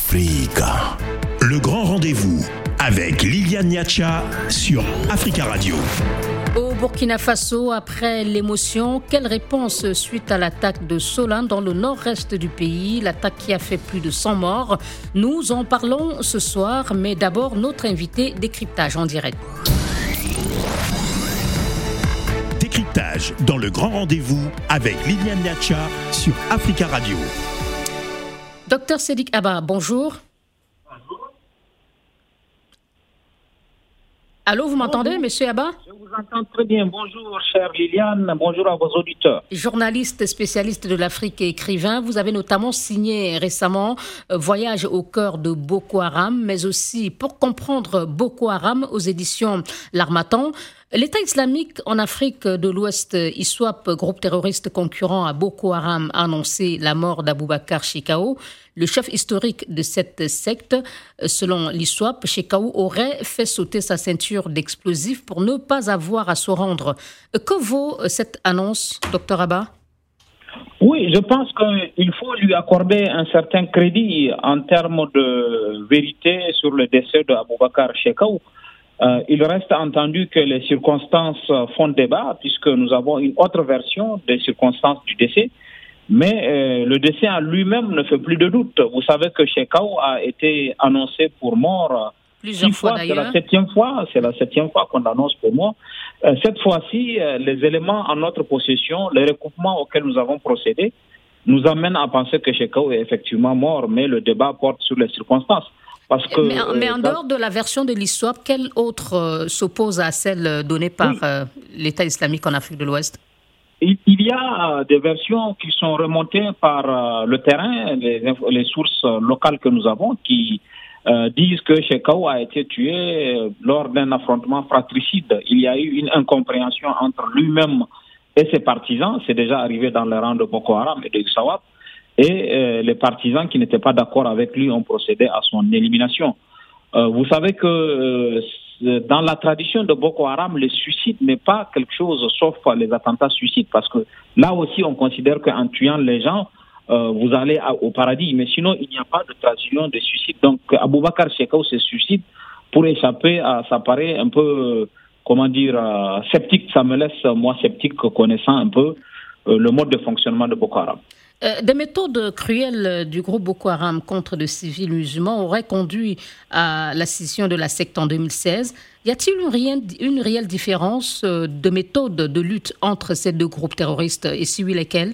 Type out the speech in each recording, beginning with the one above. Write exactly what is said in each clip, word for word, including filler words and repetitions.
Africa. Le grand rendez-vous avec Liliane Niacha sur Africa Radio. Au Burkina Faso, après l'émotion, quelle réponse suite à l'attaque de Solin dans le nord-est du pays, l'attaque qui a fait plus de cent morts? Nous en parlons ce soir, mais d'abord notre invité décryptage en direct. Décryptage dans le grand rendez-vous avec Liliane Niacha sur Africa Radio. Docteur Sédik Abba, bonjour. Bonjour. Allô, vous m'entendez, Bonjour. monsieur Abba? Je vous entends très bien. Bonjour, chère Liliane. Bonjour à vos auditeurs. Journaliste spécialiste de l'Afrique et écrivain, vous avez notamment signé récemment euh, Voyage au cœur de Boko Haram, mais aussi Pour comprendre Boko Haram aux éditions L'Harmattan. L'État islamique en Afrique de l'Ouest, I S W A P, groupe terroriste concurrent à Boko Haram, a annoncé la mort d'Aboubacar Shekau, le chef historique de cette secte. Selon l'I S W A P, Shekau aurait fait sauter sa ceinture d'explosifs pour ne pas avoir à se rendre. Que vaut cette annonce, docteur Abba? Oui, je pense qu'il faut lui accorder un certain crédit en termes de vérité sur le décès d'Aboubacar Shekau. Euh, il reste entendu que les circonstances font débat puisque nous avons une autre version des circonstances du décès. Mais euh, le décès en lui-même ne fait plus de doute. Vous savez que Shekau a été annoncé pour mort plusieurs six fois, fois. d'ailleurs. C'est la septième fois. C'est la septième fois qu'on l'annonce pour mort. Euh, cette fois-ci, euh, les éléments en notre possession, les recoupements auxquels nous avons procédé, nous amènent à penser que Shekau est effectivement mort. Mais le débat porte sur les circonstances. Parce que, mais, mais en euh, dehors de la version de l'I S W A P, quelle autre euh, s'oppose à celle donnée par oui. euh, l'État islamique en Afrique de l'Ouest? Il, il y a euh, des versions qui sont remontées par euh, le terrain, les, les sources locales que nous avons, qui euh, disent que Shekau a été tué euh, lors d'un affrontement fratricide. Il y a eu une incompréhension entre lui-même et ses partisans. C'est déjà arrivé dans les rangs de Boko Haram et de I S W A P. Et euh, les partisans qui n'étaient pas d'accord avec lui ont procédé à son élimination. Euh, vous savez que euh, dans la tradition de Boko Haram, le suicide n'est pas quelque chose sauf les attentats suicides, parce que là aussi on considère qu'en tuant les gens, euh, vous allez à, au paradis. Mais sinon, il n'y a pas de tradition de suicide. Donc Aboubacar Shekau se suicide pour échapper à, ça paraît un peu, comment dire, euh, sceptique. Ça me laisse, moi, sceptique, connaissant un peu euh, le mode de fonctionnement de Boko Haram. Euh, des méthodes cruelles du groupe Boko Haram contre de civils musulmans auraient conduit à la scission de la secte en deux mille seize. Y a-t-il une, rien, une réelle différence de méthode de lutte entre ces deux groupes terroristes, et si oui, lesquelles?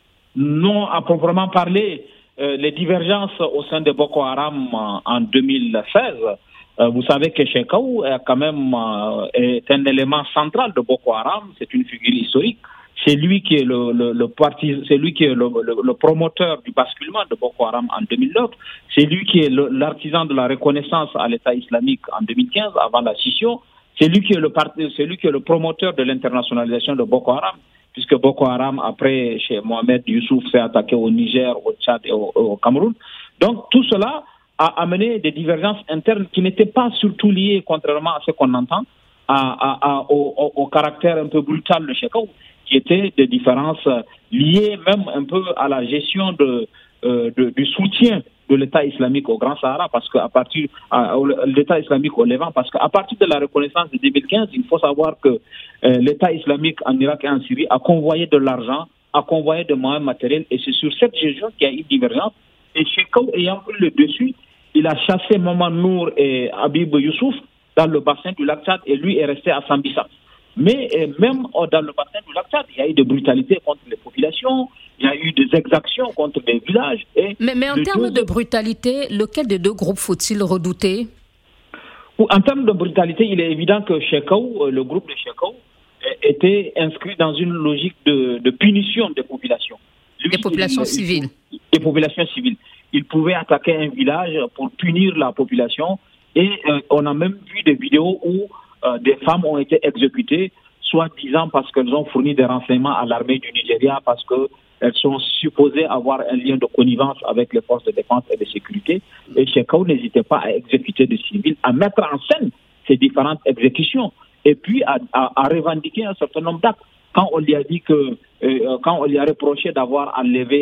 Non, à proprement parler, euh, les divergences au sein de Boko Haram en, en deux mille seize, euh, vous savez que Shekau est quand même euh, est un élément central de Boko Haram, c'est une figure historique. C'est lui qui est le, le, le parti, c'est lui qui est le, le, le promoteur du basculement de Boko Haram en deux mille neuf. C'est lui qui est le, l'artisan de la reconnaissance à l'État islamique en deux mille quinze, avant la scission. C'est lui qui est le parti, c'est lui qui est le promoteur de l'internationalisation de Boko Haram, puisque Boko Haram, après, chez Mohamed Youssouf, s'est attaqué au Niger, au Tchad et au, au Cameroun. Donc, tout cela a amené des divergences internes qui n'étaient pas surtout liées, contrairement à ce qu'on entend, à, à, à, au, au, au caractère un peu brutal de Shekau, qui étaient des différences liées même un peu à la gestion de, euh, de, du soutien de l'État islamique au Grand Sahara, parce qu'à partir de l'État islamique au Levant, parce qu'à partir de la reconnaissance de deux mille quinze, il faut savoir que euh, l'État islamique en Irak et en Syrie a convoyé de l'argent, a convoyé des moyens matériels, et c'est sur cette gestion qu'il y a eu divergence. Et Shekau ayant pris le dessus, il a chassé Maman Nour et Habib Youssouf dans le bassin du lac Tchad, et lui est resté à Sambisa. Mais euh, même euh, dans le bassin du lac Tchad, il y a eu des brutalités contre les populations, il y a eu des exactions contre des villages. Et mais, mais en termes deux... de brutalité, lequel des deux groupes faut-il redouter? En termes de brutalité, il est évident que Shekau, euh, le groupe de Shekau, euh, était inscrit dans une logique de, de punition des populations. Lui, des populations il, civiles. Il, des populations civiles. Il pouvait attaquer un village pour punir la population. Et euh, on a même vu des vidéos où Euh, des femmes ont été exécutées, soi-disant parce qu'elles ont fourni des renseignements à l'armée du Nigeria, parce qu'elles sont supposées avoir un lien de connivence avec les forces de défense et de sécurité. Et Shekau n'hésitait pas à exécuter des civils, à mettre en scène ces différentes exécutions, et puis à, à, à revendiquer un certain nombre d'actes. Quand on lui a dit que, euh, quand on lui a reproché d'avoir enlevé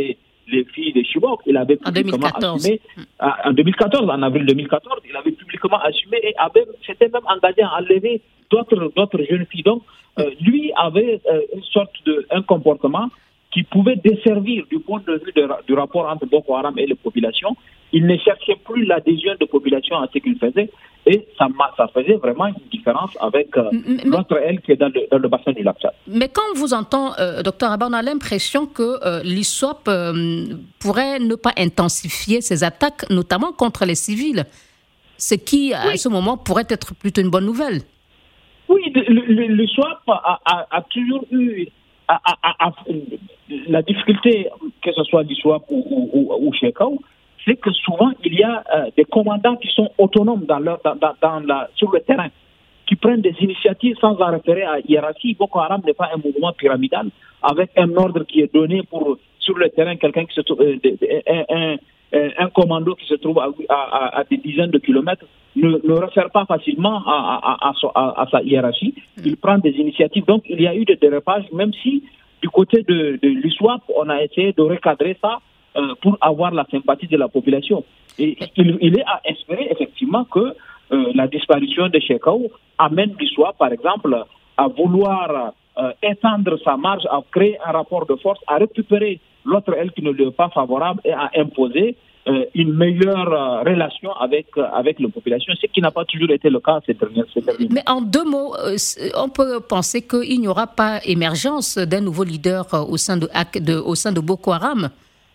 les filles de Chibok. Il avait publiquement assumé, en deux mille quatorze, en avril deux mille quatorze, il avait publiquement assumé et avait, s'était même engagé à enlever d'autres, d'autres jeunes filles. Donc, euh, lui avait euh, une sorte de, un comportement qui pouvait desservir du point de vue de, du rapport entre Boko Haram et les populations. Il ne cherchait plus l'adhésion de population à ce qu'il faisait et ça, ça faisait vraiment une différence avec euh, mais, l'autre aile qui est dans le, dans le bassin du lac Tchad. Mais quand on vous entend, euh, docteur Abba, on a l'impression que euh, l'I S W A P euh, pourrait ne pas intensifier ses attaques, notamment contre les civils, ce qui, à oui. ce moment, pourrait être plutôt une bonne nouvelle. Oui, l'I S W A P a, a, a toujours eu a, a, a, la difficulté, que ce soit l'I S W A P ou, ou, ou Chekau, c'est que souvent il y a euh, des commandants qui sont autonomes dans leur, dans, dans, dans la, sur le terrain, qui prennent des initiatives sans en référer à hiérarchie. Boko Haram n'est pas un mouvement pyramidal avec un ordre qui est donné pour sur le terrain, quelqu'un qui se trouve, euh, un, un, un, un commando qui se trouve à, à, à des dizaines de kilomètres ne, ne réfère pas facilement à, à, à, à, à sa hiérarchie. Il prend des initiatives. Donc il y a eu des dérapages, même si du côté de, de l'I S W A P, on a essayé de recadrer ça euh, pour avoir la sympathie de la population. Et il, il est à espérer effectivement que euh, la disparition de Chekau amène l'I S W A P, par exemple, à vouloir euh, étendre sa marge, à créer un rapport de force, à récupérer l'autre aile qui ne lui est pas favorable et à imposer euh, une meilleure euh, relation avec, euh, avec la population, ce qui n'a pas toujours été le cas ces dernières années. Mais en deux mots, euh, on peut penser qu'il n'y aura pas émergence d'un nouveau leader euh, au, sein de, de, au sein de Boko Haram.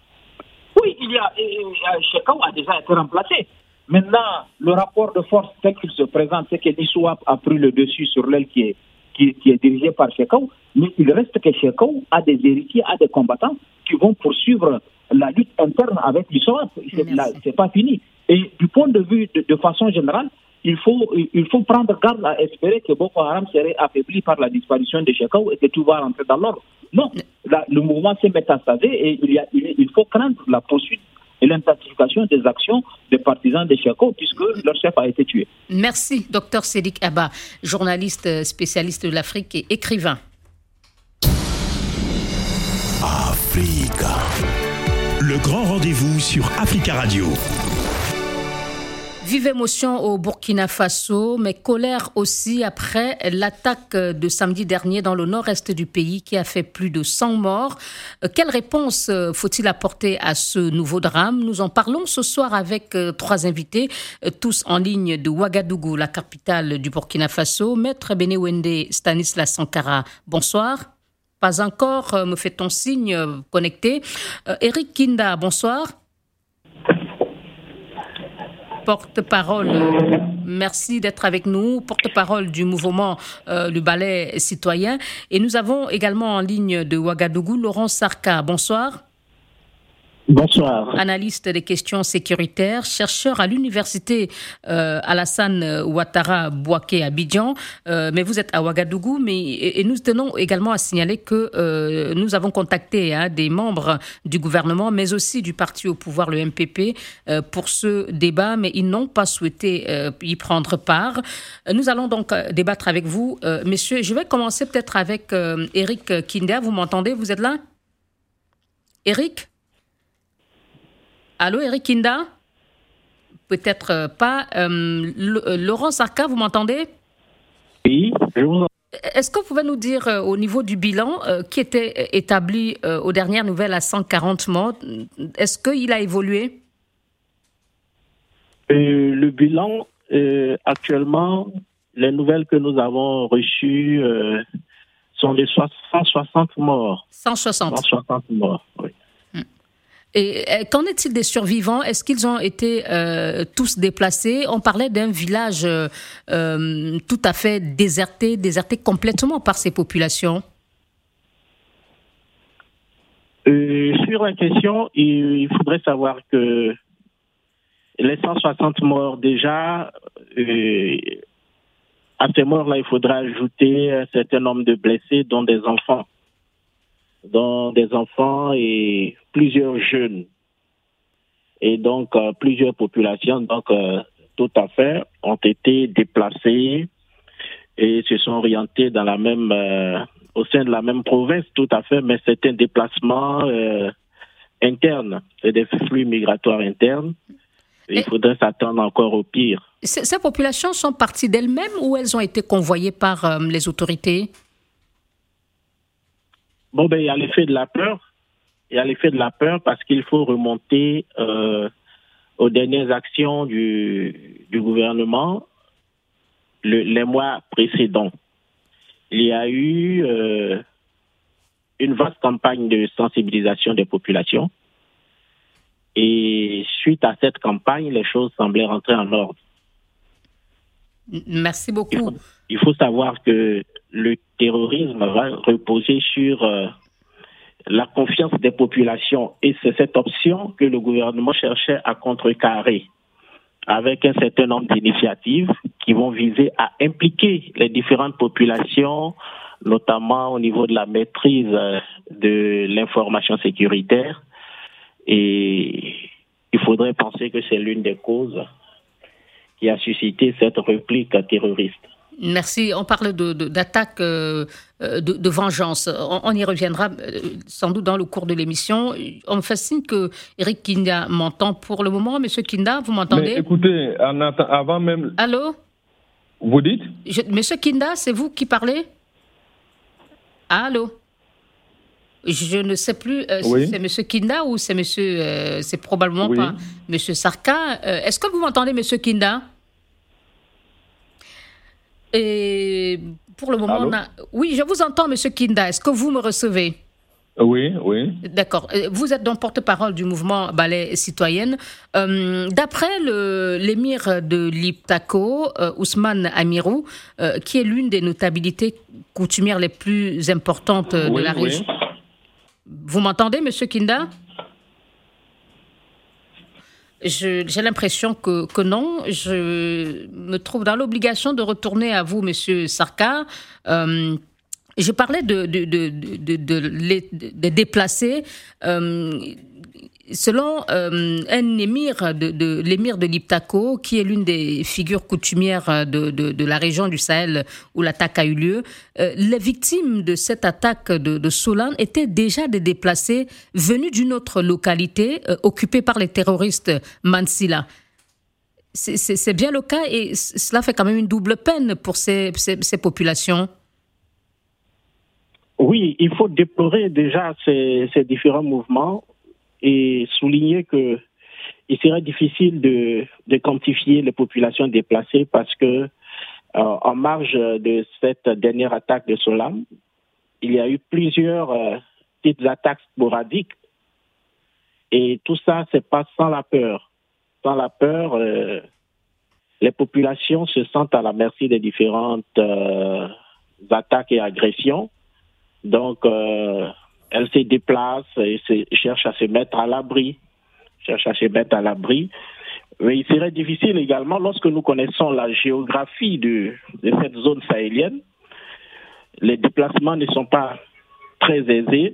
Oui, il y a, Chekau a déjà été remplacé. Maintenant, le rapport de force tel qu'il se présente, c'est que l'I S W A P a pris le dessus sur l'aile qui est, qui, qui est dirigée par Chekau, mais il reste que Chekau a des héritiers, a des combattants qui vont poursuivre la lutte interne avec l'I S W A P. C'est, là, c'est pas fini. Et du point de vue, de, de façon générale, il faut, il faut prendre garde à espérer que Boko Haram serait affaibli par la disparition de Chekau et que tout va rentrer dans l'ordre. Non, là, le mouvement s'est métastasé et il, y a, il, il faut craindre la poursuite et l'intensification des actions des partisans de Chekau puisque leur chef a été tué. Merci, docteur Sédik Abba, journaliste spécialiste de l'Afrique et écrivain. Africa. Le grand rendez-vous sur Africa Radio. Vive émotion au Burkina Faso, mais colère aussi après l'attaque de samedi dernier dans le nord-est du pays qui a fait plus de cent morts. Quelle réponse faut-il apporter à ce nouveau drame? Nous en parlons ce soir avec trois invités, tous en ligne de Ouagadougou, la capitale du Burkina Faso. Maître Benewende Stanislas Sankara, bonsoir. Pas encore, me fait-on signe, connecté. Eric Kinda, bonsoir. Porte-parole, merci d'être avec nous, porte-parole du mouvement euh, du ballet citoyen. Et nous avons également en ligne de Ouagadougou Laurent Sarka. Bonsoir. Bonsoir. Analyste des questions sécuritaires, chercheur à l'université euh, Alassane Ouattara Bouaké à Abidjan. Euh, mais vous êtes à Ouagadougou. Mais, et, et nous tenons également à signaler que euh, nous avons contacté hein, des membres du gouvernement, mais aussi du parti au pouvoir, le M P P, euh, pour ce débat, mais ils n'ont pas souhaité euh, y prendre part. Nous allons donc débattre avec vous, euh, messieurs. Je vais commencer peut-être avec euh, Eric Kinda. Vous m'entendez? Vous êtes là? Eric? Allô, Eric Kinda? Peut-être pas. Euh, Laurent Sarka, vous m'entendez? Oui, je vous entends. Est-ce que vous pouvez nous dire, euh, au niveau du bilan, euh, qui était établi euh, aux dernières nouvelles à cent quarante morts, est-ce qu'il a évolué? euh, Le bilan, euh, actuellement, les nouvelles que nous avons reçues euh, sont de cent soixante morts. cent soixante. cent soixante morts, oui. Et qu'en est-il des survivants? Est-ce qu'ils ont été euh, tous déplacés? On parlait d'un village euh, euh, tout à fait déserté, déserté complètement par ces populations. Euh, sur la question, il, il faudrait savoir que les cent soixante morts déjà, euh, à ces morts-là, il faudra ajouter un certain nombre de blessés, dont des enfants. dont des enfants et plusieurs jeunes. Et donc, euh, plusieurs populations, donc, euh, tout à fait, ont été déplacées et se sont orientées dans la même, euh, au sein de la même province, tout à fait, mais c'est un déplacement euh, internes, c'est des flux migratoires internes. Il Et faudrait s'attendre encore au pire. C- ces populations sont parties d'elles-mêmes ou elles ont été convoyées par euh, les autorités? Bon, ben, il y a l'effet de la peur. Il y a l'effet de la peur parce qu'il faut remonter euh, aux dernières actions du, du gouvernement le, les mois précédents. Il y a eu euh, une vaste campagne de sensibilisation des populations. Et suite à cette campagne, les choses semblaient rentrer en ordre. Merci beaucoup. Il faut, il faut savoir que le terrorisme va reposer sur euh, la confiance des populations. Et c'est cette option que le gouvernement cherchait à contrecarrer avec un certain nombre d'initiatives qui vont viser à impliquer les différentes populations, notamment au niveau de la maîtrise de l'information sécuritaire. Et il faudrait penser que c'est l'une des causes qui a suscité cette réplique terroriste. Merci. On parle de, de, d'attaque, euh, de, de vengeance. On, on y reviendra euh, sans doute dans le cours de l'émission. On me fascine que Eric Kinda m'entend pour le moment. Monsieur Kinda, vous m'entendez? Mais écoutez, en atta- avant même... Allô? Vous dites? Je, Monsieur Kinda, c'est vous qui parlez? Allô? Je ne sais plus euh, oui. si c'est Monsieur Kinda ou c'est Monsieur... Euh, c'est probablement oui. pas Monsieur Sarka. Euh, est-ce que vous m'entendez, Monsieur Kinda? Et pour le moment, on a... Oui, je vous entends, Monsieur Kinda. Est-ce que vous me recevez? Oui, oui. D'accord. Vous êtes donc porte-parole du mouvement Balai Citoyenne. Euh, d'après le, l'émir de l'Iptako, euh, Ousmane Amirou, euh, qui est l'une des notabilités coutumières les plus importantes de oui, la oui. région. Vous m'entendez, Monsieur Kinda? Je, j'ai l'impression que, que non. Je me trouve dans l'obligation de retourner à vous, Monsieur Sarka. Euh, je parlais de, de, de, de, de, de, de déplacés. Euh, selon euh, un émir, de, de, l'émir de l'Iptako, qui est l'une des figures coutumières de, de, de la région du Sahel où l'attaque a eu lieu, euh, les victimes de cette attaque de, de Solane étaient déjà des déplacés venus d'une autre localité euh, occupée par les terroristes Mansila. C'est, c'est, c'est bien le cas et cela fait quand même une double peine pour ces, ces, ces populations. Oui, il faut déplorer déjà ces, ces différents mouvements et souligner que il serait difficile de, de quantifier les populations déplacées parce que euh, en marge de cette dernière attaque de Solane, il y a eu plusieurs euh, petites attaques sporadiques et tout ça c'est pas sans la peur. Sans la peur, euh, les populations se sentent à la merci des différentes euh, attaques et agressions. Donc, euh, elles se déplacent et se, cherchent à se mettre à l'abri, cherchent à se mettre à l'abri. Mais il serait difficile également, lorsque nous connaissons la géographie de, de cette zone sahélienne, les déplacements ne sont pas très aisés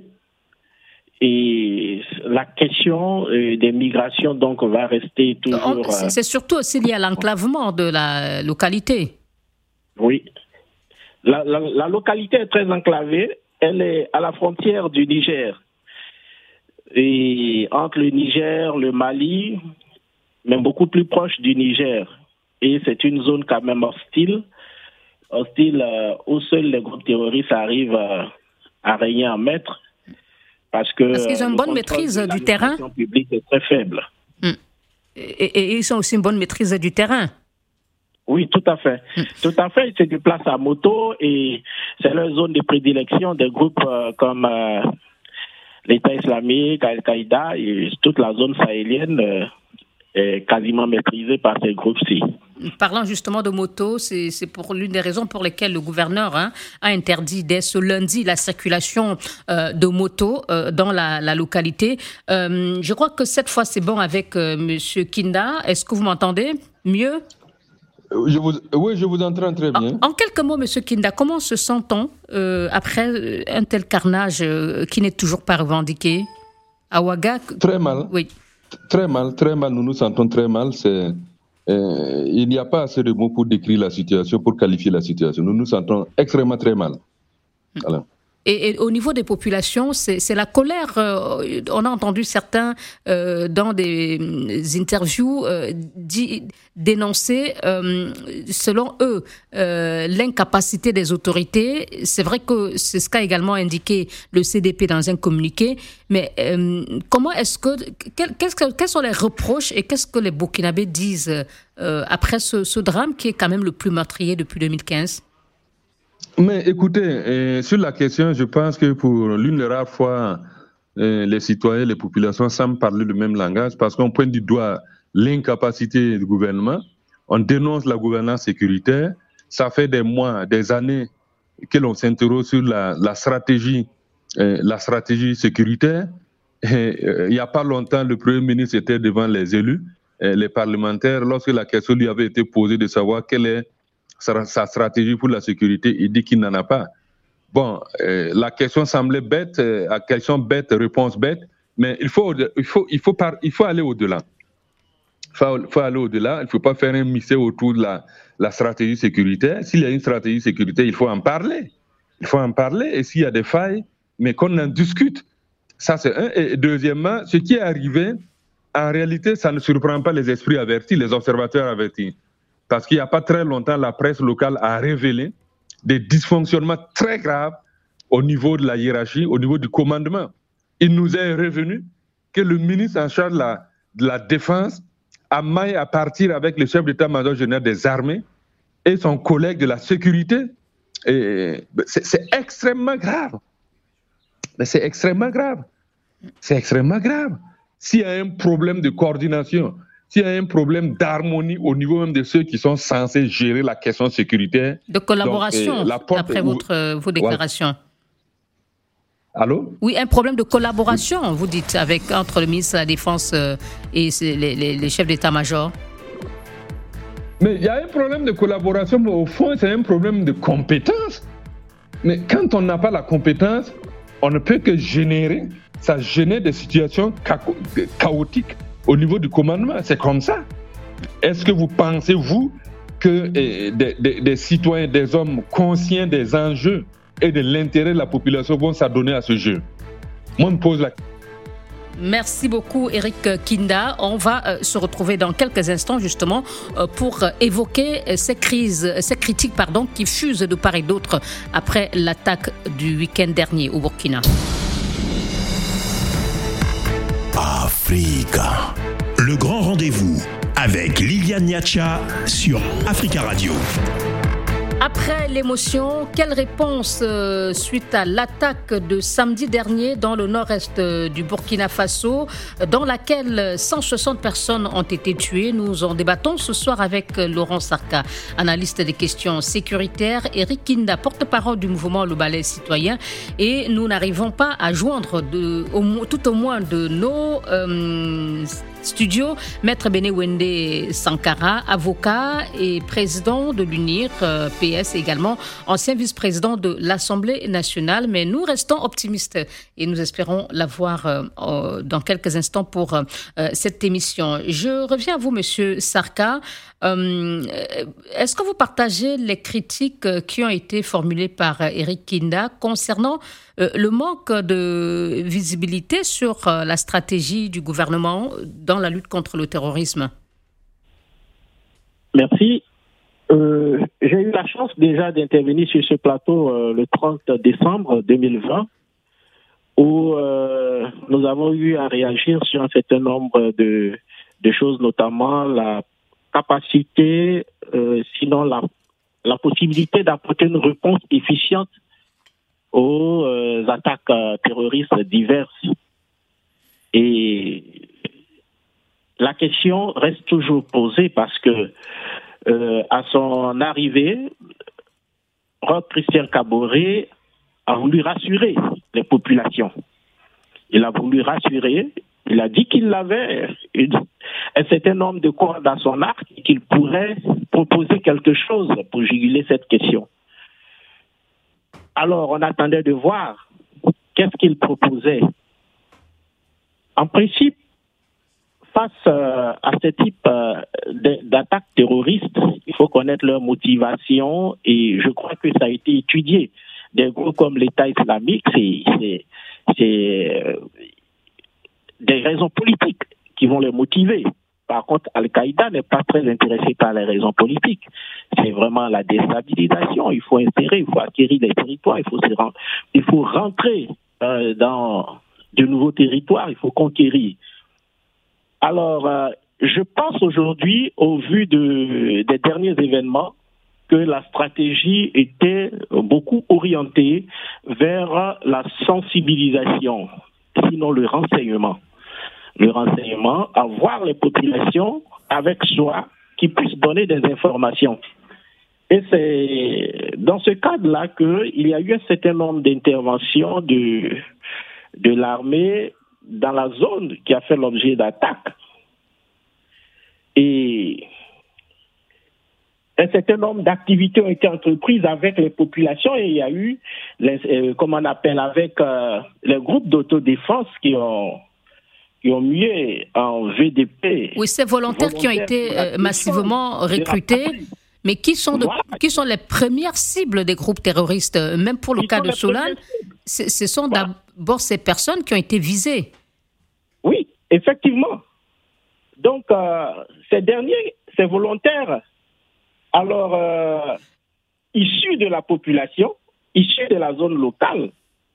et la question euh, des migrations donc va rester toujours... On, c'est, c'est surtout aussi lié à l'enclavement de la localité. Oui. La, la, la localité est très enclavée. Elle est à la frontière du Niger. Et entre le Niger, le Mali, mais beaucoup plus proche du Niger. Et c'est une zone quand même hostile, hostile euh, où seuls les groupes terroristes arrivent euh, à régner en maître. Parce, que, parce qu'ils ont une bonne maîtrise du terrain. La publique est très faible. Hum. Et, et, et ils ont aussi une bonne maîtrise du terrain. Oui, tout à fait. Mmh. Tout à fait, ils se déplacent à moto et c'est leur zone de prédilection des groupes euh, comme euh, l'État islamique, Al-Qaïda et toute la zone sahélienne euh, est quasiment maîtrisée par ces groupes-ci. Parlant justement de moto, c'est, c'est pour l'une des raisons pour lesquelles le gouverneur hein, a interdit dès ce lundi la circulation euh, de motos euh, dans la, la localité. Euh, je crois que cette fois c'est bon avec euh, Monsieur Kinda. Est-ce que vous m'entendez mieux? Je vous, oui, je vous entends très bien. En, en quelques mots, Monsieur Kinda, comment se sent-on euh, après un tel carnage euh, qui n'est toujours pas revendiqué à Ouaga? Très mal. Oui. Très mal, très mal. Nous nous sentons très mal. C'est, euh, il n'y a pas assez de mots pour décrire la situation, pour qualifier la situation. Nous nous sentons extrêmement très mal. Voilà. Et, et au niveau des populations, c'est, c'est la colère. Euh, on a entendu certains euh, dans des, des interviews euh, dit, dénoncer, euh, selon eux, euh, l'incapacité des autorités. C'est vrai que c'est ce qu'a également indiqué le C D P dans un communiqué. Mais euh, comment est-ce que, quel, qu'est-ce que quels sont les reproches et qu'est-ce que les Burkinabés disent euh, après ce, ce drame qui est quand même le plus meurtrier depuis deux mille quinze? Mais écoutez, euh, sur la question, je pense que pour l'une des rares fois, euh, les citoyens, les populations semblent parler le même langage parce qu'on pointe du doigt l'incapacité du gouvernement, on dénonce la gouvernance sécuritaire. Ça fait des mois, des années que l'on s'interroge sur la, la stratégie, euh, la stratégie sécuritaire. Et, euh, il n'y a pas longtemps, le Premier ministre était devant les élus, euh, les parlementaires, lorsque la question lui avait été posée de savoir quelle est sa, sa stratégie pour la sécurité, il dit qu'il n'en a pas. Bon, euh, la question semblait bête, euh, à question bête, réponse bête, mais il faut, il faut, il faut, par, il faut aller au-delà. Il faut, faut aller au-delà, il ne faut pas faire un mystère autour de la, la stratégie sécuritaire. S'il y a une stratégie sécuritaire, il faut en parler. Il faut en parler, et s'il y a des failles, mais qu'on en discute. Ça, c'est un. Et deuxièmement, ce qui est arrivé, en réalité, ça ne surprend pas les esprits avertis, les observateurs avertis. Parce qu'il n'y a pas très longtemps, la presse locale a révélé des dysfonctionnements très graves au niveau de la hiérarchie, au niveau du commandement. Il nous est revenu que le ministre en charge de la, de la Défense a maille à partir avec le chef d'état-major général des armées et son collègue de la sécurité. Et c'est, c'est extrêmement grave. Mais c'est extrêmement grave. C'est extrêmement grave. S'il y a un problème de coordination, s'il y a un problème d'harmonie au niveau même de ceux qui sont censés gérer la question sécuritaire. De collaboration, donc, euh, d'après où, votre, vos déclarations. Voilà. Allô? Oui, un problème de collaboration, vous dites, avec, entre le ministre de la Défense et les, les, les chefs d'état-major. Mais il y a un problème de collaboration, mais au fond, c'est un problème de compétence. Mais quand on n'a pas la compétence, on ne peut que générer, ça génère des situations chaotiques au niveau du commandement. C'est comme ça. Est-ce que vous pensez, vous, que eh, des, des, des citoyens, des hommes conscients des enjeux et de l'intérêt de la population vont s'adonner à ce jeu? Moi, je me pose la question. Merci beaucoup, Eric Kinda. On va euh, se retrouver dans quelques instants, justement, euh, pour euh, évoquer euh, ces crises, ces critiques, pardon, qui fusent de part et d'autre après l'attaque du week-end dernier au Burkina. Africa. Le grand rendez-vous avec Liliane Niacha sur Africa Radio. Après l'émotion, quelle réponse euh, suite à l'attaque de samedi dernier dans le nord-est euh, du Burkina Faso, dans laquelle cent soixante personnes ont été tuées? Nous en débattons ce soir avec euh, Laurent Sarka, analyste des questions sécuritaires, Eric Kinda, porte-parole du mouvement Le Balai Citoyen, et nous n'arrivons pas à joindre de, au, tout au moins de nos euh, studio, Maître Benewende Sankara, avocat et président de l'U N I R, euh, P S également, ancien vice-président de l'Assemblée nationale. Mais nous restons optimistes et nous espérons l'avoir euh, euh, dans quelques instants pour euh, cette émission. Je reviens à vous, Monsieur Sarka. Euh, est-ce que vous partagez les critiques qui ont été formulées par Eric Kinda concernant euh, le manque de visibilité sur euh, la stratégie du gouvernement dans la lutte contre le terrorisme? Merci. Euh, j'ai eu la chance déjà d'intervenir sur ce plateau euh, le trente décembre deux mille vingt où euh, nous avons eu à réagir sur un certain nombre de, de choses, notamment la capacité, euh, sinon la, la possibilité d'apporter une réponse efficiente aux euh, attaques euh, terroristes diverses. Et la question reste toujours posée parce que euh, à son arrivée, Roch Christian Kaboré a voulu rassurer les populations. Il a voulu rassurer, il a dit qu'il avait une, un certain nombre de cordes à son arc et qu'il pourrait proposer quelque chose pour juguler cette question. Alors, on attendait de voir qu'est-ce qu'il proposait. En principe, face euh, à ce type euh, d'attaques terroristes, il faut connaître leur motivation et je crois que ça a été étudié des groupes comme l'État islamique, c'est, c'est, c'est euh, des raisons politiques qui vont les motiver. Par contre, Al-Qaïda n'est pas très intéressé par les raisons politiques. C'est vraiment la déstabilisation. Il faut insérer, il faut acquérir des territoires, il faut, se rentrer, il faut rentrer euh, dans de nouveaux territoires, il faut conquérir. Alors, euh, je pense aujourd'hui, au vu de, des derniers événements, que la stratégie était beaucoup orientée vers la sensibilisation, sinon le renseignement. Le renseignement, avoir les populations avec soi qui puissent donner des informations. Et c'est dans ce cadre-là qu'il y a eu un certain nombre d'interventions de, de l'armée dans la zone qui a fait l'objet d'attaques. Et un certain nombre d'activités ont été entreprises avec les populations et il y a eu, les, euh, comment on appelle, avec euh, les groupes d'autodéfense qui ont, qui ont mué en V D P. Oui, ces volontaires, volontaires qui ont été euh, massivement recrutés, mais qui sont, de, voilà. qui sont les premières cibles des groupes terroristes. Même pour le Ils cas de Solane, ce sont voilà. d'abord ces personnes qui ont été visées. Oui, effectivement. Donc, euh, ces derniers, ces volontaires, alors, euh, issus de la population, issus de la zone locale,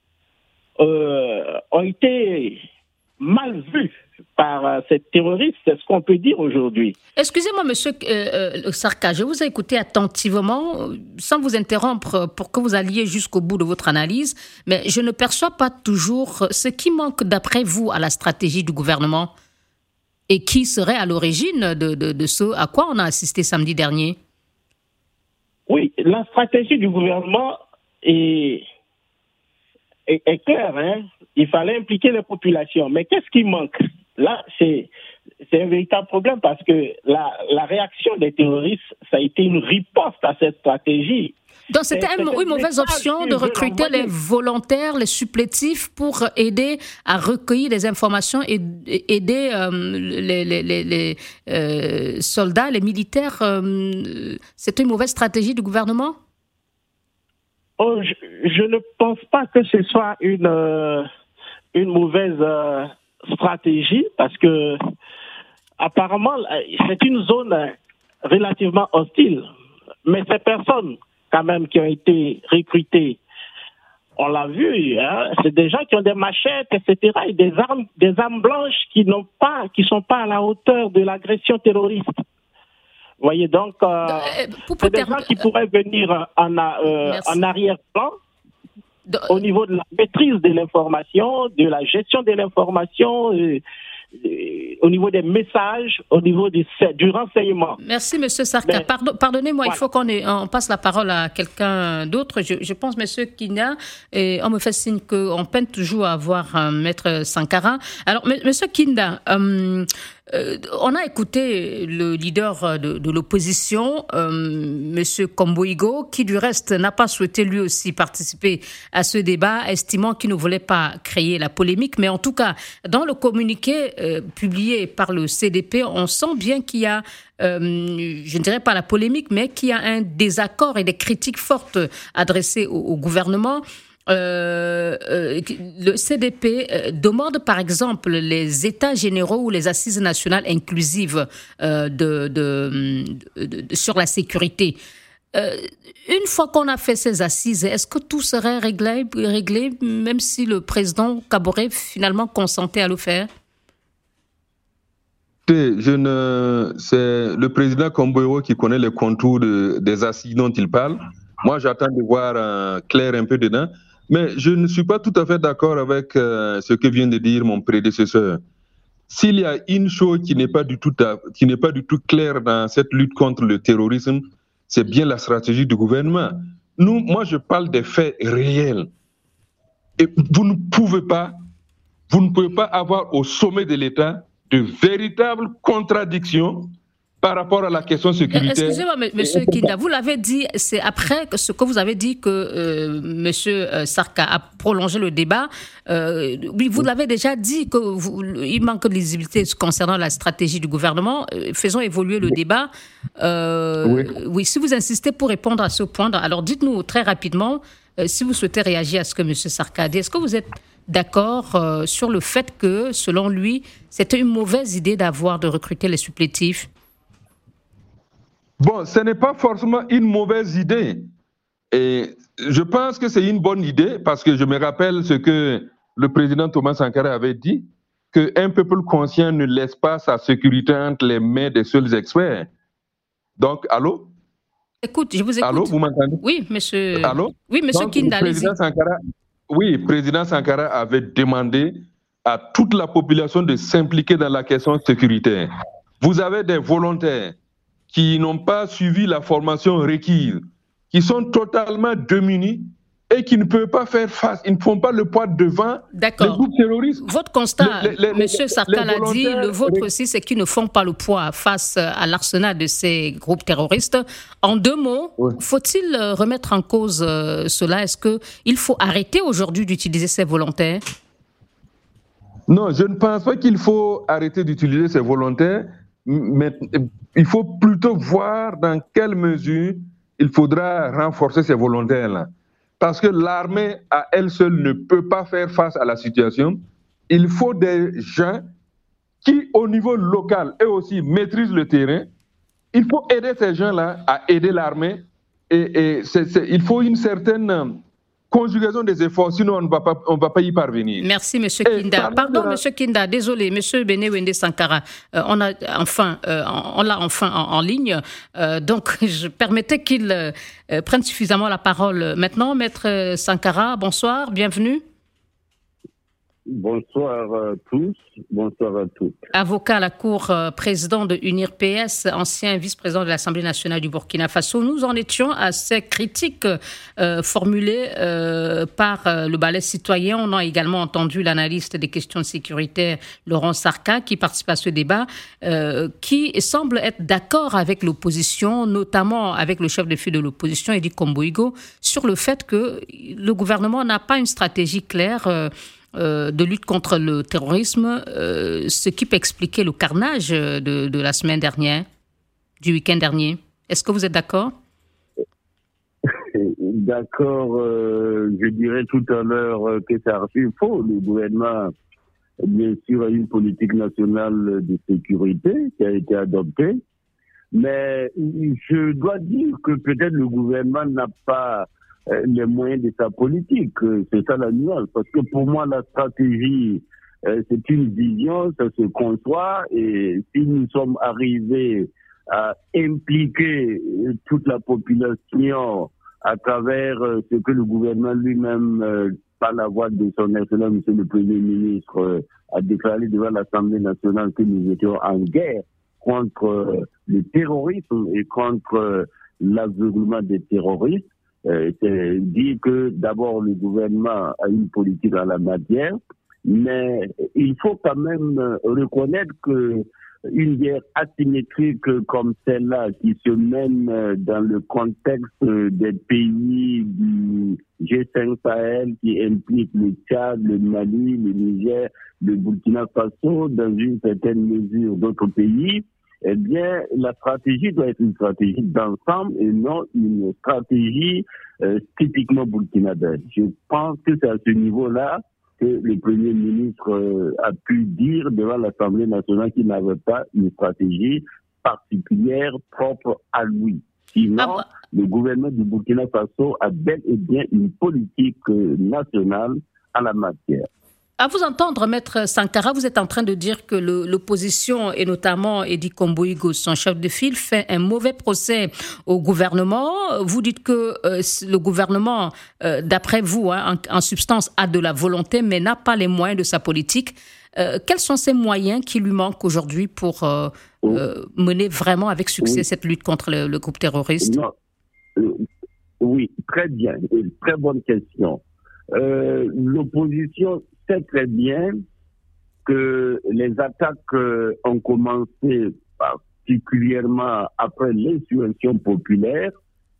euh, ont été mal vus par euh, ces terroristes, c'est ce qu'on peut dire aujourd'hui. Excusez-moi, monsieur euh, euh, Sarka, je vous ai écouté attentivement, sans vous interrompre, pour que vous alliez jusqu'au bout de votre analyse, mais je ne perçois pas toujours ce qui manque, d'après vous, à la stratégie du gouvernement et qui serait à l'origine de, de, de ce à quoi on a assisté samedi dernier. Oui, la stratégie du gouvernement est, est, est claire. Hein? Il fallait impliquer les populations. Mais qu'est-ce qui manque? Là, c'est, c'est un véritable problème parce que la, la réaction des terroristes, ça a été une riposte à cette stratégie. Donc c'était une oui, mauvaise option de recruter les volontaires, les supplétifs pour aider à recueillir des informations et aider euh, les, les, les, les euh, soldats, les militaires. Euh, c'était une mauvaise stratégie du gouvernement? Oh, je, je ne pense pas que ce soit une, euh, une mauvaise euh, stratégie parce que apparemment c'est une zone relativement hostile. Mais ces personnes quand même qui ont été recrutés, on l'a vu, hein, c'est des gens qui ont des machettes, et cetera, et des armes, des armes blanches qui n'ont pas, qui sont pas à la hauteur de l'agression terroriste. Vous voyez donc, euh, pour, pour c'est des gens qui pourraient venir en, euh, en arrière-plan de... au niveau de la maîtrise de l'information, de la gestion de l'information. Euh, au niveau des messages, au niveau du, du renseignement. Merci, M. Sarka. Mais, Pardon, pardonnez-moi, voilà. Il faut qu'on ait, on passe la parole à quelqu'un d'autre. Je, je pense, M. Kinda, et on me fait signe qu'on peine toujours à avoir un maître Sankara. Alors, M. Kinda, euh, euh, on a écouté le leader de, de l'opposition, euh, M. Komboigo, qui du reste n'a pas souhaité lui aussi participer à ce débat, estimant qu'il ne voulait pas créer la polémique. Mais en tout cas, dans le communiqué euh, publié par le C D P, on sent bien qu'il y a, euh, je ne dirais pas la polémique, mais qu'il y a un désaccord et des critiques fortes adressées au, au gouvernement. Euh, euh, le C D P euh, demande par exemple les états généraux ou les assises nationales inclusives euh, de, de, de, de, sur la sécurité. Euh, une fois qu'on a fait ces assises, est-ce que tout serait réglé, réglé même si le président Kaboré finalement consentait à le faire? Je ne, c'est le président Komboigo qui connaît les contours de, des assises dont il parle. Moi, j'attends de voir euh, clair un peu dedans. Mais je ne suis pas tout à fait d'accord avec euh, ce que vient de dire mon prédécesseur. S'il y a une chose qui n'est pas du tout, qui n'est pas du tout claire dans cette lutte contre le terrorisme, c'est bien la stratégie du gouvernement. Nous, moi, je parle des faits réels. Et vous ne pouvez pas, vous ne pouvez pas avoir au sommet de l'État de véritables contradictions par rapport à la question sécuritaire. Excusez-moi, M. Kinda, vous l'avez dit, c'est après ce que vous avez dit que euh, M. Sarka a prolongé le débat. Euh, oui, vous l'avez déjà dit qu'il manque de lisibilité concernant la stratégie du gouvernement. Faisons évoluer le débat. Euh, oui. oui, si vous insistez pour répondre à ce point, alors dites-nous très rapidement euh, si vous souhaitez réagir à ce que M. Sarka a dit, est-ce que vous êtes d'accord euh, sur le fait que, selon lui, c'était une mauvaise idée d'avoir de recruter les supplétifs? Bon, ce n'est pas forcément une mauvaise idée. Et je pense que c'est une bonne idée parce que je me rappelle ce que le président Thomas Sankara avait dit, qu'un peuple conscient ne laisse pas sa sécurité entre les mains des seuls experts. Donc, allô? Écoute, je vous écoute. Allô, vous m'entendez? Oui, monsieur. Allô? Oui, monsieur Donc, Kinda, le président Sankara, oui, le président Sankara avait demandé à toute la population de s'impliquer dans la question sécuritaire. Vous avez des volontaires qui n'ont pas suivi la formation requise, qui sont totalement démunis et qui ne peuvent pas faire face, ils ne font pas le poids devant les groupes terroristes. Votre constat, les, les, M. Sarka l'a dit, le vôtre les... aussi, c'est qu'ils ne font pas le poids face à l'arsenal de ces groupes terroristes. En deux mots, oui. Faut-il remettre en cause cela? Est-ce qu'il faut arrêter aujourd'hui d'utiliser ces volontaires? Non, je ne pense pas qu'il faut arrêter d'utiliser ces volontaires, mais il faut plutôt voir dans quelle mesure il faudra renforcer ces volontaires-là. Parce que l'armée, à elle seule, ne peut pas faire face à la situation. Il faut des gens qui, au niveau local, eux aussi, maîtrisent le terrain. Il faut aider ces gens-là à aider l'armée. Et, et c'est, c'est, il faut une certaine conjugaison des efforts, sinon on ne va pas, on va pas y parvenir. Merci, M. Kinda. Pardon, la... M. Kinda, désolé, M. Benewende Sankara. Euh, on a enfin, euh, on l'a enfin en, en ligne. Euh, donc, je permettais qu'il euh, prenne suffisamment la parole. Maintenant, Maître Sankara, bonsoir, bienvenue. Bonsoir à tous, bonsoir à tous. Avocat à la Cour, euh, président de Unir P S, ancien vice-président de l'Assemblée nationale du Burkina Faso. Nous en étions à ces critiques euh, formulées euh, par euh, le Balai citoyen. On a également entendu l'analyste des questions sécuritaires, Laurent Sarka, qui participe à ce débat, euh, qui semble être d'accord avec l'opposition, notamment avec le chef de file de l'opposition, Edi Komboigo, sur le fait que le gouvernement n'a pas une stratégie claire euh, Euh, de lutte contre le terrorisme, euh, ce qui peut expliquer le carnage de, de la semaine dernière, du week-end dernier. Est-ce que vous êtes d'accord? D'accord, euh, je dirais tout à l'heure que c'est archi faux. Le gouvernement, bien sûr, a une politique nationale de sécurité qui a été adoptée, mais je dois dire que peut-être le gouvernement n'a pas les moyens de sa politique. C'est ça la nuance. Parce que pour moi, la stratégie, c'est une vision, ça se conçoit. Et si nous sommes arrivés à impliquer toute la population à travers ce que le gouvernement lui-même, par la voix de son excellence, monsieur le Premier ministre, a déclaré devant l'Assemblée nationale que nous étions en guerre contre le terrorisme et contre l'aveuglement des terroristes, Euh, c'est dire que d'abord le gouvernement a une politique en la matière, mais il faut quand même reconnaître que une guerre asymétrique comme celle-là qui se mène dans le contexte des pays du G cinq Sahel qui implique le Tchad, le Mali, le Niger, le Burkina Faso, dans une certaine mesure d'autres pays, eh bien, la stratégie doit être une stratégie d'ensemble et non une stratégie euh, typiquement burkinabé. Je pense que c'est à ce niveau-là que le Premier ministre euh, a pu dire devant l'Assemblée nationale qu'il n'avait pas une stratégie particulière propre à lui. Sinon, ah bah. le gouvernement du Burkina Faso a bel et bien une politique euh, nationale en la matière. À vous entendre, Maître Sankara, vous êtes en train de dire que le, l'opposition, et notamment Edi Komboigo, son chef de file, fait un mauvais procès au gouvernement. Vous dites que euh, le gouvernement, euh, d'après vous, hein, en, en substance, a de la volonté, mais n'a pas les moyens de sa politique. Euh, quels sont ces moyens qui lui manquent aujourd'hui pour euh, oh. euh, mener vraiment avec succès oui. cette lutte contre le, le groupe terroriste? Non. Euh, oui, très bien. Une très bonne question. Euh, l'opposition sait très bien que les attaques euh, ont commencé particulièrement après l'insurrection populaire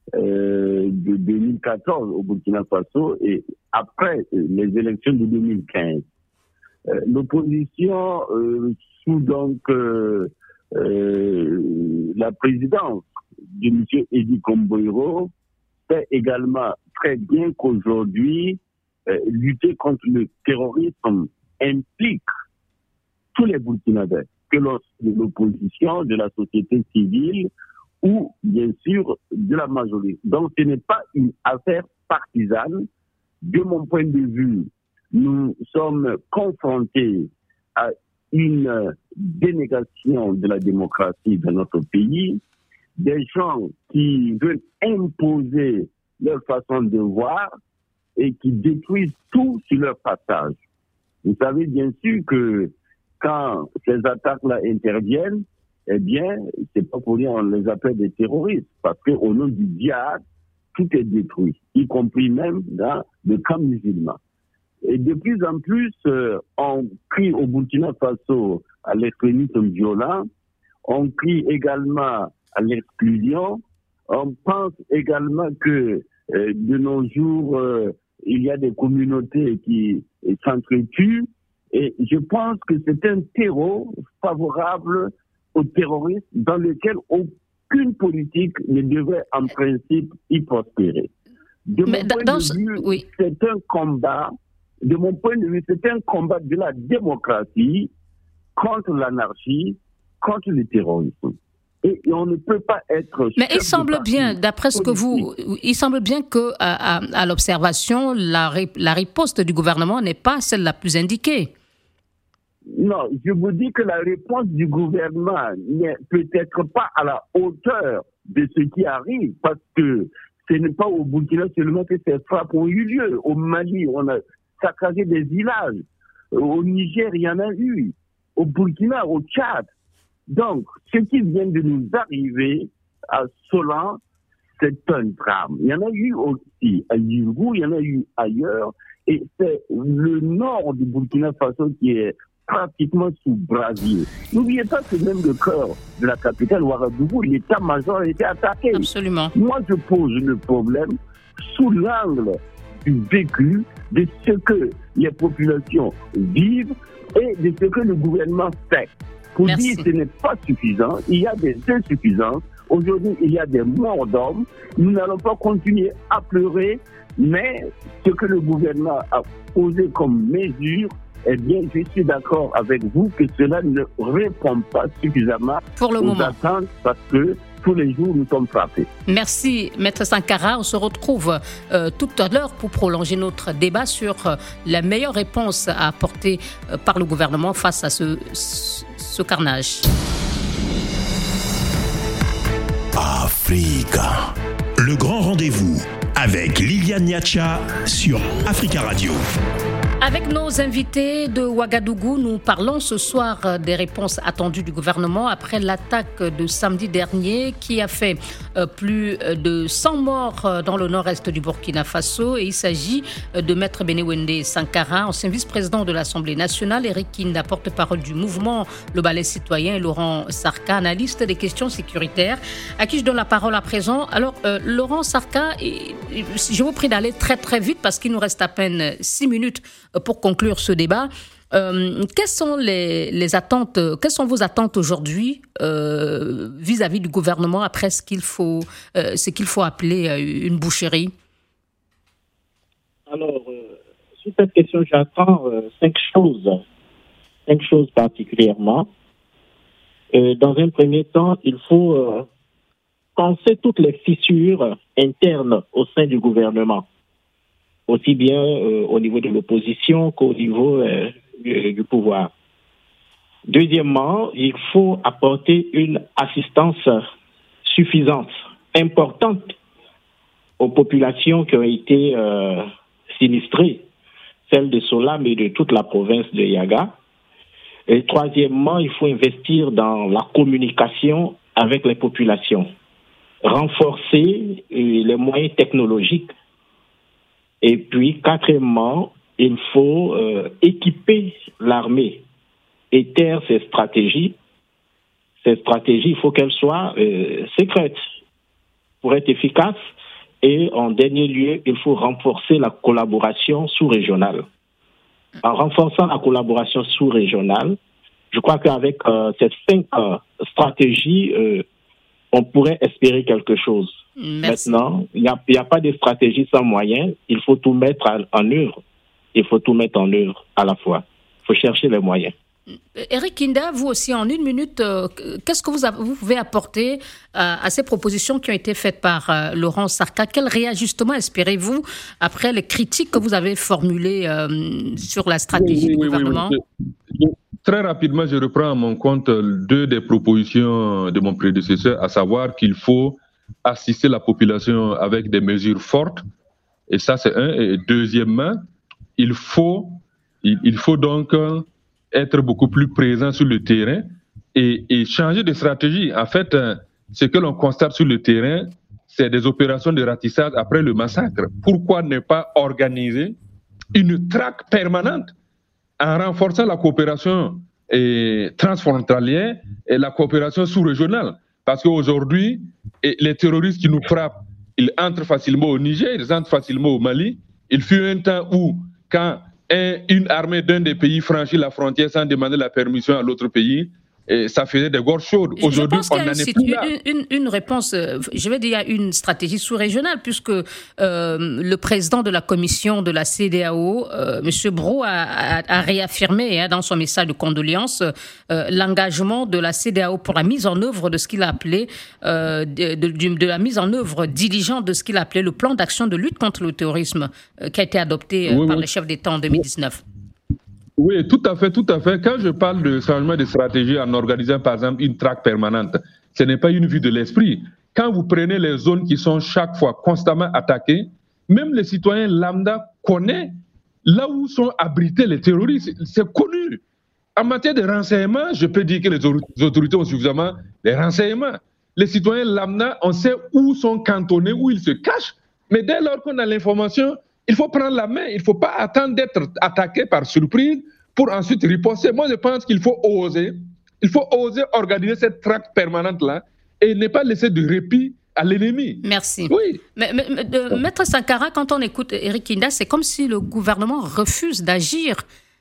euh, de deux mille quatorze au Burkina Faso et après les élections de deux mille quinze. Euh, l'opposition, euh, sous donc euh, euh, la présidence de M. Edi Komboigo, sait également très bien qu'aujourd'hui, euh, lutter contre le terrorisme implique tous les Burkinabés, que l'on soit de l'opposition, de la société civile ou, bien sûr, de la majorité. Donc, ce n'est pas une affaire partisane. De mon point de vue, nous sommes confrontés à une dénégation de la démocratie dans notre pays, des gens qui veulent imposer leur façon de voir et qui détruisent tout sur leur passage. Vous savez bien sûr que quand ces attaques-là interviennent, eh bien, c'est pas pour rien on les appelle des terroristes, parce qu'au nom du djihad, tout est détruit, y compris même dans le camp musulman. Et de plus en plus, euh, on crie au Burkina Faso à l'extrémisme violent, on crie également à l'exclusion, on pense également que euh, de nos jours, euh, il y a des communautés qui s'entretuent, et je pense que c'est un terreau favorable aux terroristes dans lequel aucune politique ne devrait en principe y prospérer. De Mais mon dans, point dans de ce... vue, oui. c'est un combat, de mon point de vue, c'est un combat de la démocratie contre l'anarchie, contre le terrorisme. Et on ne peut pas être... Mais il semble bien, d'après ce que vous... Il semble bien que à, à, à l'observation, la, la riposte du gouvernement n'est pas celle la plus indiquée. Non, je vous dis que la réponse du gouvernement n'est peut-être pas à la hauteur de ce qui arrive, parce que ce n'est pas au Burkina seulement que ces frappes ont eu lieu. Au Mali, on a saccagé des villages. Au Niger, il y en a eu. Au Burkina, au Tchad. Donc, ce qui vient de nous arriver à Solan, c'est un drame. Il y en a eu aussi à Yurgou, il y en a eu ailleurs. Et c'est le nord du Burkina Faso qui est pratiquement sous brasier. N'oubliez pas que même le cœur de la capitale, Ouagadougou, l'état-major a été attaqué. Absolument. Moi, je pose le problème sous l'angle du vécu, de ce que les populations vivent et de ce que le gouvernement fait. Pour Merci. dire que ce n'est pas suffisant, il y a des insuffisances. Aujourd'hui, il y a des morts d'hommes. Nous n'allons pas continuer à pleurer, mais ce que le gouvernement a posé comme mesure, eh bien, je suis d'accord avec vous que cela ne répond pas suffisamment Pour le aux moment. attentes, parce que tous les jours, nous sommes frappés. Merci, Maître Sankara. On se retrouve euh, tout à l'heure pour prolonger notre débat sur euh, la meilleure réponse à apporter euh, par le gouvernement face à ce, ce, ce carnage. Africa. Le grand rendez-vous avec Liliane Niacha sur Africa Radio. Avec nos invités de Ouagadougou, nous parlons ce soir des réponses attendues du gouvernement après l'attaque de samedi dernier qui a fait plus de cent morts dans le nord-est du Burkina Faso. Et il s'agit de Maître Bénéwendé Sankara, ancien vice-président de l'Assemblée nationale, Eric Kinda, porte-parole du mouvement Le Balai Citoyen, et Laurent Sarka, analyste des questions sécuritaires, à qui je donne la parole à présent. Alors, euh, Laurent Sarka, je vous prie d'aller très très vite parce qu'il nous reste à peine six minutes pour conclure ce débat. Euh, quelles sont les, les attentes, quelles sont vos attentes aujourd'hui euh, vis-à-vis du gouvernement après ce qu'il faut, euh, ce qu'il faut appeler euh, une boucherie? Alors, euh, sur cette question, j'attends euh, cinq choses, cinq choses particulièrement. Euh, dans un premier temps, il faut euh, penser toutes les fissures internes au sein du gouvernement, aussi bien euh, au niveau de l'opposition qu'au niveau euh, du, du pouvoir. Deuxièmement, il faut apporter une assistance suffisante, importante aux populations qui ont été euh, sinistrées, celles de Solam et de toute la province de Yaga. Et troisièmement, il faut investir dans la communication avec les populations, renforcer euh, les moyens technologiques. Et puis, quatrièmement, il faut euh, équiper l'armée et taire ses stratégies. Ces stratégies, il faut qu'elles soient euh, secrètes pour être efficaces. Et en dernier lieu, il faut renforcer la collaboration sous-régionale. En renforçant la collaboration sous-régionale, je crois qu'avec euh, ces cinq euh, stratégies, euh, on pourrait espérer quelque chose. Merci. Maintenant, il n'y a, y a pas de stratégie sans moyens. Il faut tout mettre en œuvre. Il faut tout mettre en œuvre à la fois. Il faut chercher les moyens. Eric Kinda, vous aussi, en une minute, euh, qu'est-ce que vous, avez, vous pouvez apporter euh, à ces propositions qui ont été faites par euh, Laurent Sarka? Quel réajustement espérez-vous après les critiques que vous avez formulées euh, sur la stratégie oui, oui, du gouvernement? Oui, oui, oui. Très rapidement, je reprends à mon compte deux des propositions de mon prédécesseur, à savoir qu'il faut assister la population avec des mesures fortes, et ça c'est un. Et deuxièmement, il faut, il, il faut donc être beaucoup plus présent sur le terrain et, et changer de stratégie. En fait, ce que l'on constate sur le terrain, c'est des opérations de ratissage après le massacre. Pourquoi ne pas organiser une traque permanente en renforçant la coopération et transfrontalière et la coopération sous-régionale? Parce qu'aujourd'hui, les terroristes qui nous frappent, ils entrent facilement au Niger, ils entrent facilement au Mali. Il fut un temps où, quand un, une armée d'un des pays franchit la frontière sans demander la permission à l'autre pays, et ça faisait des gorges chaudes. Aujourd'hui, on n'en est plus là. Une, une, une réponse, je vais dire, une stratégie sous-régionale, puisque euh, le président de la commission de la C E D E A O, euh, M. Brault, a, a, a réaffirmé hein, dans son message de condoléances euh, l'engagement de la C E D E A O pour la mise en œuvre de ce qu'il a appelé, euh, de, de, de la mise en œuvre diligente de ce qu'il a appelé le plan d'action de lutte contre le terrorisme euh, qui a été adopté euh, oui, par oui. le chef d'État en deux mille dix-neuf. Oui, tout à fait, tout à fait. Quand je parle de changement de stratégie en organisant, par exemple, une traque permanente, ce n'est pas une vue de l'esprit. Quand vous prenez les zones qui sont chaque fois constamment attaquées, même les citoyens lambda connaissent là où sont abrités les terroristes. C'est connu. En matière de renseignement, je peux dire que les autorités ont suffisamment de renseignements. Les citoyens lambda, on sait où sont cantonnés, où ils se cachent. Mais dès lors qu'on a l'information, il faut prendre la main, il ne faut pas attendre d'être attaqué par surprise pour ensuite riposter. Moi, je pense qu'il faut oser, il faut oser organiser cette traque permanente-là et ne pas laisser de répit à l'ennemi. Merci. Oui. Mais, mais, de, Maître Sankara, quand on écoute Eric Kinda, c'est comme si le gouvernement refuse d'agir.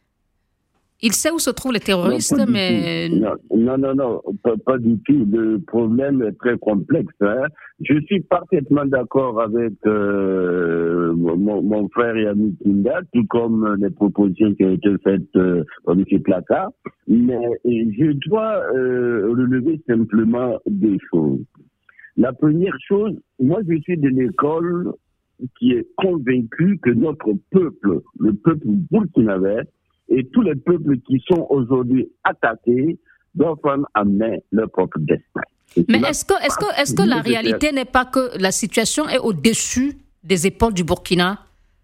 Il sait où se trouvent les terroristes, non, mais... Non, non, non, non pas, pas du tout. Le problème est très complexe. Hein. Je suis parfaitement d'accord avec euh, mon, mon frère et ami Kinda, tout comme les propositions qui ont été faites euh, par M. Plaka. Mais je dois euh, relever simplement deux choses. La première chose, moi je suis de l'école qui est convaincu que notre peuple, le peuple burkinabé, et tous les peuples qui sont aujourd'hui attaqués doivent prendre en main leur propre destin. Mais est-ce que, est-ce que, est-ce que la réalité n'est pas que la situation est au-dessus des épaules du Burkina?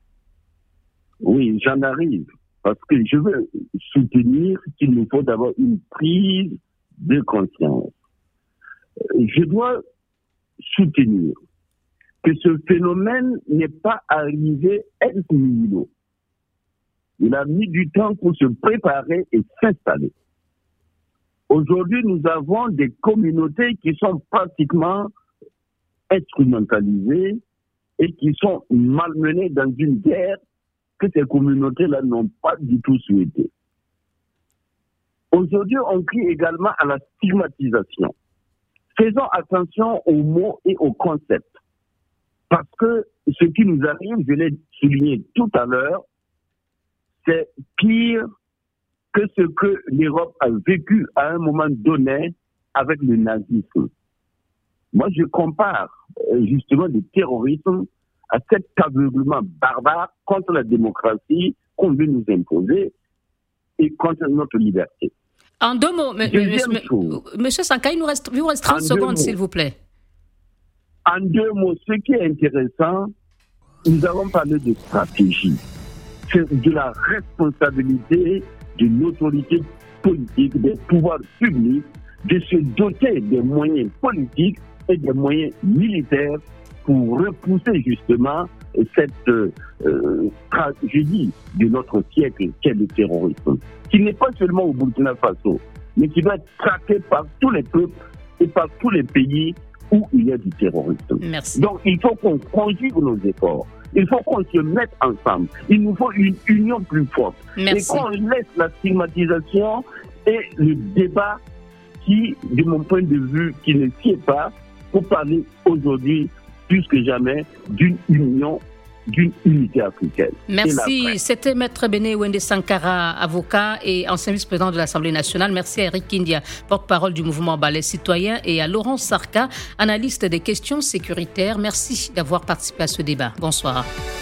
Oui, j'en arrive. Parce que je veux soutenir qu'il nous faut d'abord une prise de conscience. Je dois soutenir que ce phénomène n'est pas arrivé ex nihilo. Il a mis du temps pour se préparer et s'installer. Aujourd'hui, nous avons des communautés qui sont pratiquement instrumentalisées et qui sont malmenées dans une guerre que ces communautés-là n'ont pas du tout souhaité. Aujourd'hui, on crie également à la stigmatisation. Faisons attention aux mots et aux concepts. Parce que ce qui nous arrive, je l'ai souligné tout à l'heure, c'est pire que ce que l'Europe a vécu à un moment donné avec le nazisme. Moi, je compare justement le terrorisme à cet aveuglement barbare contre la démocratie qu'on veut nous imposer et contre notre liberté. En deux mots, m- m- m- Monsieur Sankara, il nous reste, il nous reste trente secondes, s'il vous plaît. En deux mots, ce qui est intéressant, nous avons parlé de stratégie. C'est de la responsabilité de l'autorité politique, des pouvoirs publics, de se doter des moyens politiques et des moyens militaires pour repousser justement cette euh, tragédie de notre siècle qu'est le terrorisme, qui n'est pas seulement au Burkina Faso, mais qui doit être traqué par tous les peuples et par tous les pays où il y a du terrorisme. Merci. Donc il faut qu'on conjugue nos efforts. Il faut qu'on se mette ensemble. Il nous faut une union plus forte. Merci. Et qu'on laisse la stigmatisation et le débat qui, de mon point de vue, qui ne sied pas pour parler aujourd'hui, plus que jamais, d'une union, d'une unité africaine. Merci. C'était Maître Béné Wende Sankara, avocat et ancien vice-président de l'Assemblée nationale. Merci à Eric Kindia, porte-parole du mouvement Balai Citoyen, et à Laurent Sarka, analyste des questions sécuritaires. Merci d'avoir participé à ce débat. Bonsoir.